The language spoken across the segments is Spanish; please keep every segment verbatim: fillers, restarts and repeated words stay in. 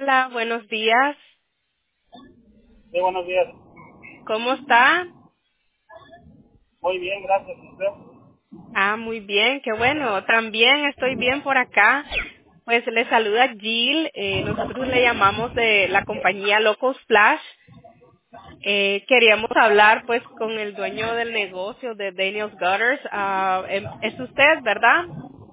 Hola, buenos días. Sí, buenos días. ¿Cómo está? Muy bien, gracias. ¿Y usted? Ah, muy bien, qué bueno. También estoy bien por acá. Pues le saluda Jill. Eh, nosotros le llamamos de la compañía Locos Flash. Eh, queríamos hablar pues con el dueño del negocio de Daniel's Gutters. Ah, em- es usted, ¿verdad?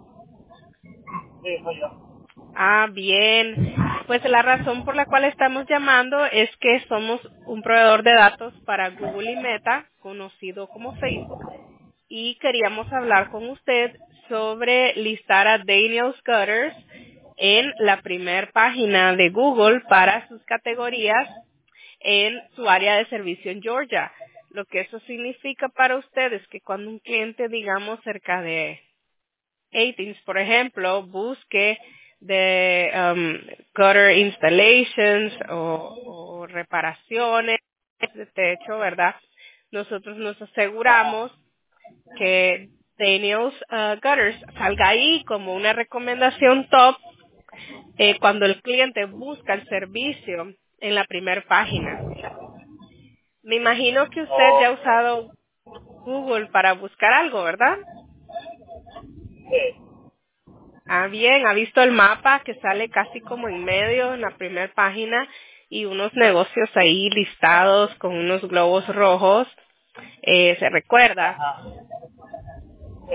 Sí, soy yo. Ah, bien. Pues la razón por la cual estamos llamando es que somos un proveedor de datos para Google y Meta, conocido como Facebook, y queríamos hablar con usted sobre listar a Daniel's Gutters en la primer página de Google para sus categorías en su área de servicio en Georgia. Lo que eso significa para usted es que cuando un cliente, digamos, cerca de Athens, por ejemplo, busque de um, gutter installations o, o reparaciones de techo, ¿verdad? Nosotros nos aseguramos que Daniel's uh, Gutters salga ahí como una recomendación top eh, cuando el cliente busca el servicio en la primera página. Me imagino que usted ya ha Oh, usado Google para buscar algo, ¿verdad? sí. Ah, bien, ha visto el mapa que sale casi como en medio en la primera página y unos negocios ahí listados con unos globos rojos. Eh, ¿se recuerda? Ajá. Sí.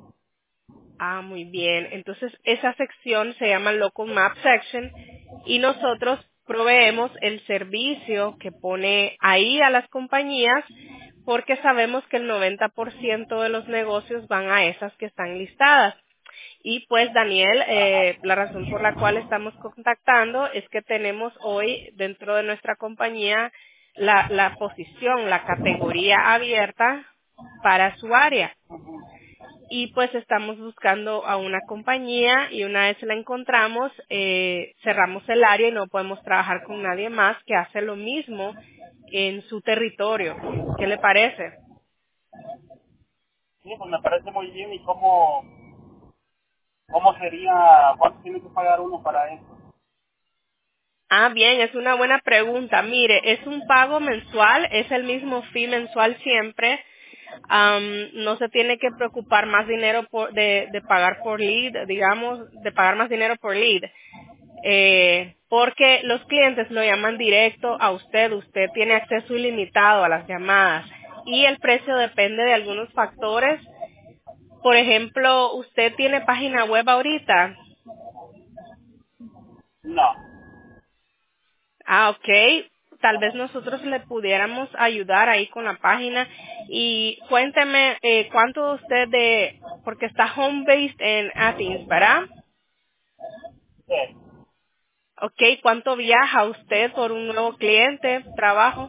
Ah, muy bien. Entonces, esa sección se llama Local Map Section y nosotros proveemos el servicio que pone ahí a las compañías porque sabemos que el noventa por ciento de los negocios van a esas que están listadas. Y pues, Daniel, eh, la razón por la cual estamos contactando es que tenemos hoy dentro de nuestra compañía la, la posición, la categoría abierta para su área y pues estamos buscando a una compañía y una vez la encontramos, eh, cerramos el área y no podemos trabajar con nadie más que hace lo mismo en su territorio. ¿Qué le parece? Sí, pues me parece muy bien. ¿Y cómo, cómo sería, cuánto tiene que pagar uno para eso? Ah, bien, es una buena pregunta. Mire, es un pago mensual, es el mismo fee mensual siempre. Am, no se tiene que preocupar más dinero por, de, de pagar por lead, digamos, de pagar más dinero por lead. Eh, porque los clientes lo llaman directo a usted, usted tiene acceso ilimitado a las llamadas y el precio depende de algunos factores. Por ejemplo, usted tiene página web ahorita. No. Ah, ok. Tal vez nosotros le pudiéramos ayudar ahí con la página y cuénteme eh, cuánto usted de, porque está home based en Athens, ¿verdad? Sí. Ok, ¿cuánto viaja usted por un nuevo cliente, trabajo?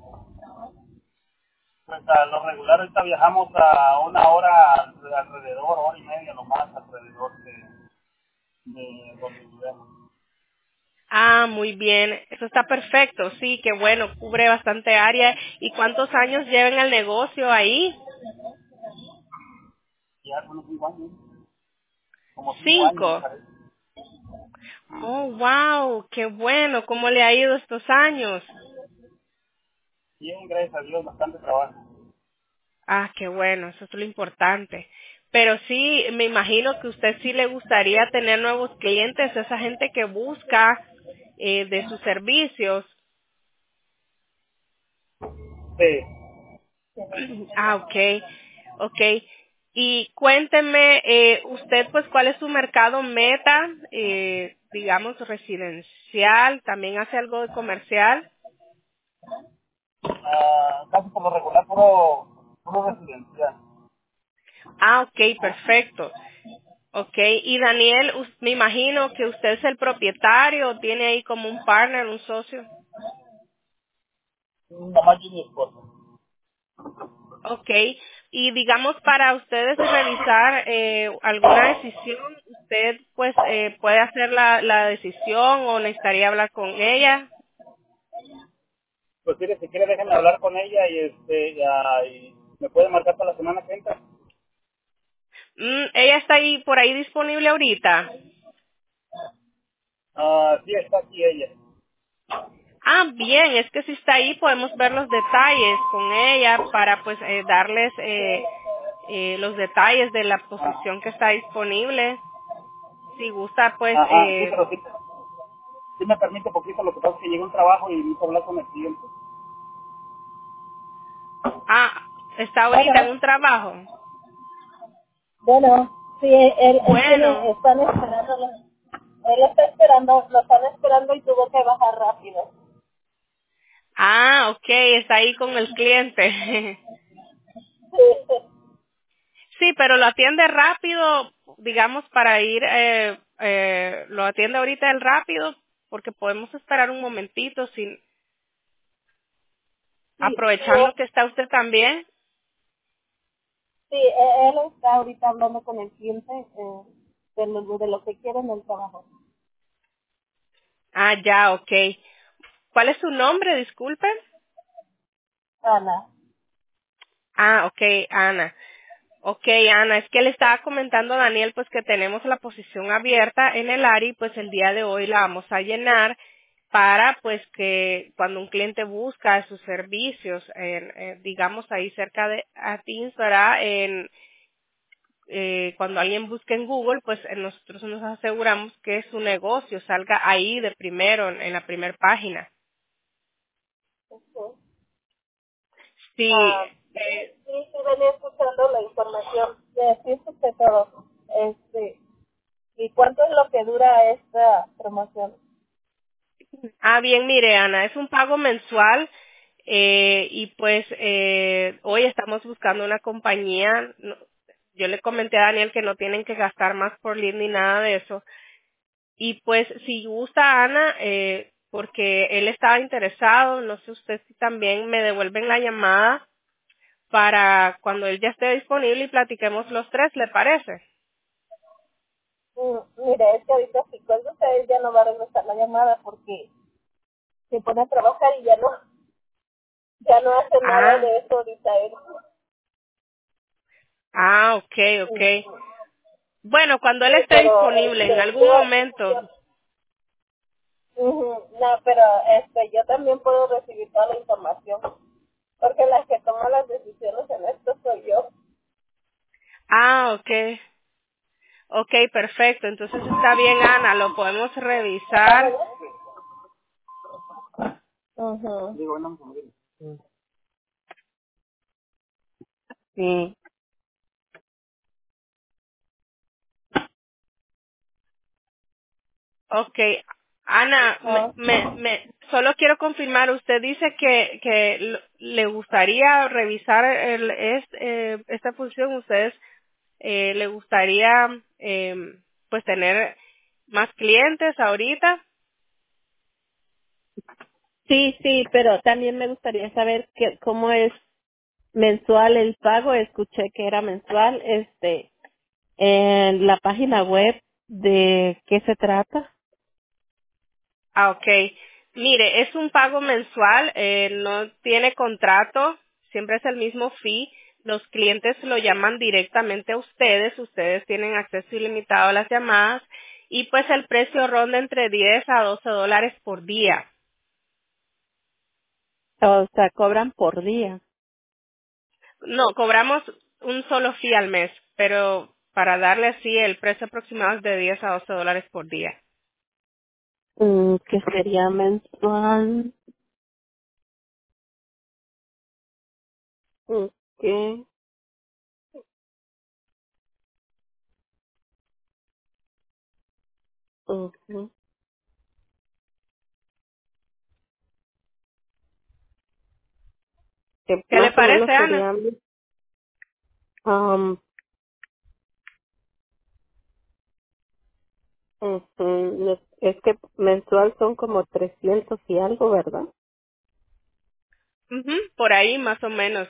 Pues a lo regular ahorita viajamos a una hora al- alrededor, hora y media nomás alrededor de, de donde vivimos. Ah, muy bien. Eso está perfecto. Sí, qué bueno. Cubre bastante área. ¿Y cuántos años llevan el negocio ahí? Y hace unos cinco años, como cinco años me Cinco. parece. Oh, wow. Qué bueno. ¿Cómo le ha ido estos años? Bien, gracias a Dios, bastante trabajo. Ah, qué bueno. Eso es lo importante. Pero sí, me imagino que a usted sí le gustaría tener nuevos clientes, esa gente que busca eh, de sus servicios. Sí. Ah, okay, okay. Y cuénteme, eh, usted, pues, ¿cuál es su mercado meta? Eh, digamos, residencial, ¿también hace algo de comercial? Ah, casi por lo regular, puro, puro residencial. Ah, okay, perfecto. Okay, y Daniel, us- me imagino que usted es el propietario, tiene ahí como un partner, un socio. Nomás yo y mi esposa. Okay, y digamos para ustedes revisar eh, alguna decisión, usted pues eh, puede hacer la, la decisión o necesitaría hablar con ella. Pues mire, si quiere déjenme hablar con ella y este ya, y me puede marcar para la semana que entra. Mm, ella está ahí por ahí disponible ahorita. Ah, Sí, está aquí ella. Ah, bien, es que si está ahí podemos ver los detalles con ella para pues eh, darles eh, eh, los detalles de la posición que está disponible. Si gusta, pues, Ajá, sí, eh, pero sí, sí me permite poquito, lo que pasa es que llega un trabajo y necesito hablar con el cliente. ah, está ahorita en Bueno, un trabajo. bueno, sí, él, él tiene, Bueno, están esperando, él está esperando, lo están esperando y tuvo que bajar rápido. ah, ok, está ahí con el cliente. Sí, sí, Sí, pero lo atiende rápido, digamos, para ir, eh, eh, lo atiende ahorita el rápido, porque podemos esperar un momentito, sin, sí, sí, él, aprovechando que está usted también. sí, él él está ahorita hablando con el cliente eh, de, lo, de lo que quiere en el trabajo. Ah, ya, ok. ¿Cuál es su nombre? Disculpe. Ana. Ah, ok, Ana. Ok, Ana, es que le estaba comentando a Daniel pues que tenemos la posición abierta en el área y pues el día de hoy la vamos a llenar para pues que cuando un cliente busca sus servicios, en, eh, digamos ahí cerca de Athens, ¿verdad? En, eh, cuando alguien busca en Google, pues eh, nosotros nos aseguramos que su negocio salga ahí de primero, en, en la primera página. Ujú. Sí, Ah, sí, sí, sí, venía escuchando la información. Sí, sí, escuché todo. Este, ¿y cuánto es lo que dura esta promoción? ah, bien, mire, Ana, es un pago mensual eh, y pues eh, hoy estamos buscando una compañía. no- Yo le comenté a Daniel que no tienen que gastar más por lead ni nada de eso. Y pues si gusta, Ana, eh, porque él estaba interesado, no sé usted si también me devuelven la llamada para cuando él ya esté disponible y platiquemos los tres, ¿le parece? Mm, mire, es que ahorita si cuelgo usted ya no va a regresar la llamada porque se pone a trabajar y ya no, ya no hace nada Ah, de eso ahorita él. ah, okay, okay. Ujú. Bueno, cuando él Sí, esté pero disponible en este, algún yo, momento. yo, ujú, no, pero este, yo también puedo recibir toda la información porque la que toma las decisiones en esto soy yo. Ah, okay. Okay, perfecto. Entonces está bien, Ana, lo podemos ¿Está revisar. bien? Ujú. Digo, bueno, como digo. Sí. Okay. Ana, me, Ah, me, me, solo quiero confirmar, usted dice que, que lo- le gustaría revisar el, es, eh, esta función, ustedes eh, le gustaría eh, pues tener más clientes ahorita. sí, sí, pero también me gustaría saber que, cómo es mensual el pago. Escuché que era mensual. Este, en la página web, ¿de qué se trata? Ah, ok. Mire, es un pago mensual, eh, no tiene contrato, siempre es el mismo fee. Los clientes lo llaman directamente a ustedes, ustedes tienen acceso ilimitado a las llamadas y pues el precio ronda entre diez a doce dólares por día. O sea, cobran por día. No, cobramos un solo fee al mes, pero para darle así el precio aproximado es de diez a doce dólares por día. Mm, que sería mensual. Okay. Ujú. Que ¿Qué le más o menos parece, Ana? serían, um, ujú, es es que mensual son como trescientos y algo, ¿verdad? Ujú, por ahí más o menos.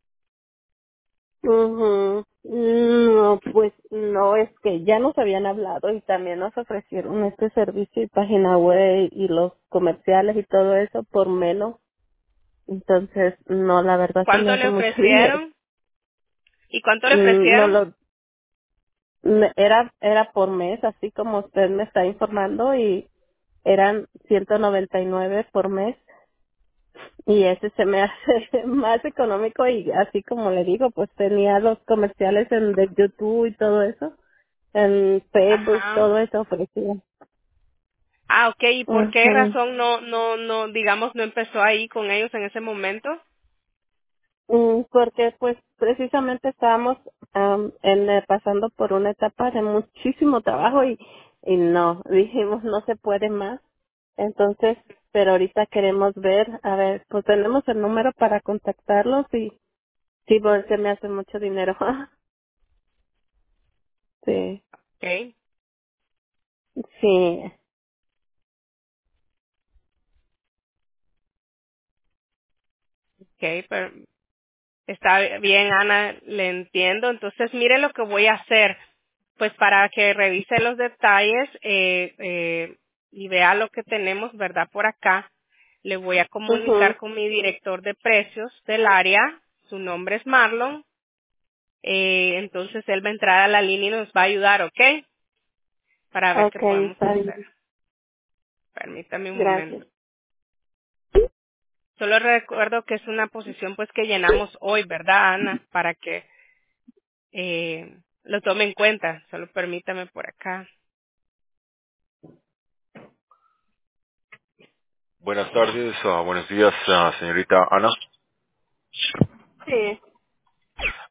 Ujú. No, pues no, es que ya nos habían hablado y también nos ofrecieron este servicio y página web y los comerciales y todo eso por menos. Entonces, no, la verdad se me ¿Cuánto le hace mucho dinero. ofrecieron? ¿Y cuánto le Mm, No ofrecieron? lo, me- era, era por mes, así como usted me está informando y eran ciento noventa y nueve por mes y ese se me hace más económico y así como le digo, pues tenía los comerciales en de YouTube y todo eso, en Facebook, Ajá. todo eso ofrecía. Ah, ok. ¿Y por qué Ujú. razón no, no, no, digamos, no empezó ahí con ellos en ese momento? Mm, Porque pues precisamente estábamos am, en, eh, pasando por una etapa de muchísimo trabajo y, y no, dijimos no se puede más. Entonces, pero ahorita queremos ver, a ver, pues tenemos el número para contactarlos y sí, pues se me hace mucho dinero. sí, Ok, sí, ok, pero está bien, Ana, le entiendo. Entonces, mire lo que voy a hacer, pues para que revise los detalles eh, eh, y vea lo que tenemos, ¿verdad? Por acá, le voy a mhm, comunicar con mi director de precios del área. Su nombre es Marlon. Eh, entonces, él va a entrar a la línea y nos va a ayudar, ¿ok? Para ver qué okay, podemos está hacer. bien, Permítame un gracias. momento. Solo recuerdo que es una posición pues que llenamos hoy, ¿verdad, Ana? Para que eh, lo tome en cuenta. Solo permítame por acá. Buenas tardes, ah, buenos días, ah, señorita Ana. Sí,